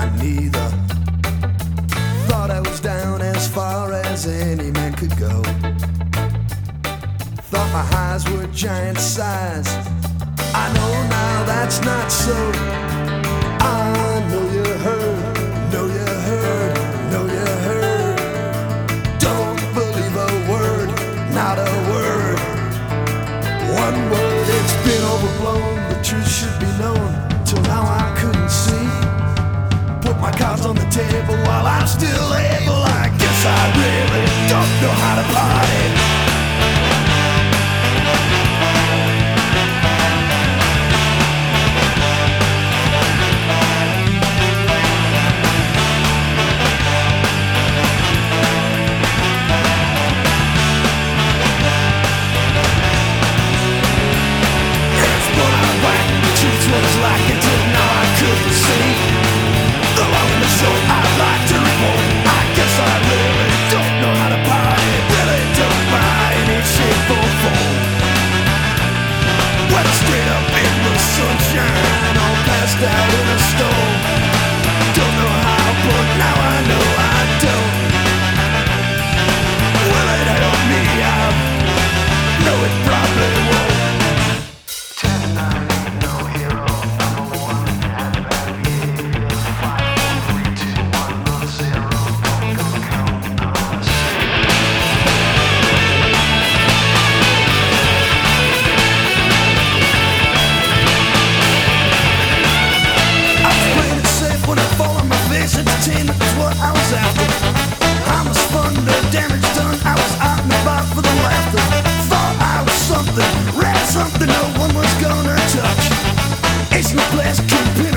neither. Thought I was down as far as any man could go. Thought my highs were giant size. I know now that's not so. I know you heard, know you heard, know you heard. Don't believe a word, not a word. One word, it's been overblown. The truth should be known. Till now I couldn't see. Put my cards on the table while I'm still able. I guess I really don't know how to party. Out in a storm. Don't know how, but now I know I don't. Will it help me out? No, it probably won't. 10, 9, ain't no hero. Number 1, had a bad year. 5, 4, 3, 2, 1, not 0. Don't go counting on us. Entertainment is what I was after. How much fun, the damage done. I was out and about for the laughter. Thought I was something, read something no one was gonna touch. It's no place keeping